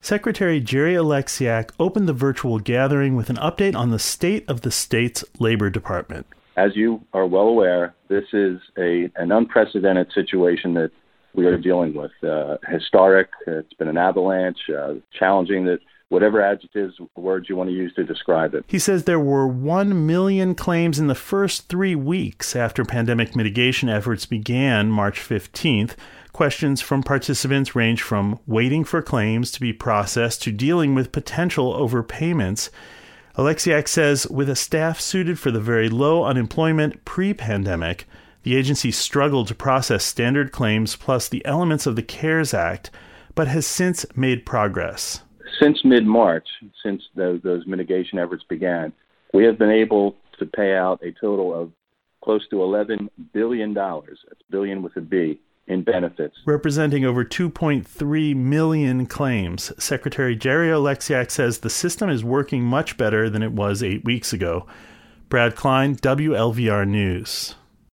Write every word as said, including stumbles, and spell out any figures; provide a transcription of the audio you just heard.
Secretary Jerry Alexiak opened the virtual gathering with an update on the state of the state's labor department. As you are well aware, this is a an unprecedented situation that we are dealing with. Uh, historic, it's been an avalanche, uh, challenging, that whatever adjectives, words you want to use to describe it. He says there were one million claims in the first three weeks after pandemic mitigation efforts began March fifteenth. Questions from participants range from waiting for claims to be processed to dealing with potential overpayments. Alexiak says with a staff suited for the very low unemployment pre-pandemic, the agency struggled to process standard claims plus the elements of the CARES Act, but has since made progress. Since mid-March, since those, those mitigation efforts began, we have been able to pay out a total of close to eleven billion dollars, that's billion with a B, in benefits. Representing over two point three million claims, Secretary Jerry Alexiak says the system is working much better than it was eight weeks ago. Brad Klein, W L V R News.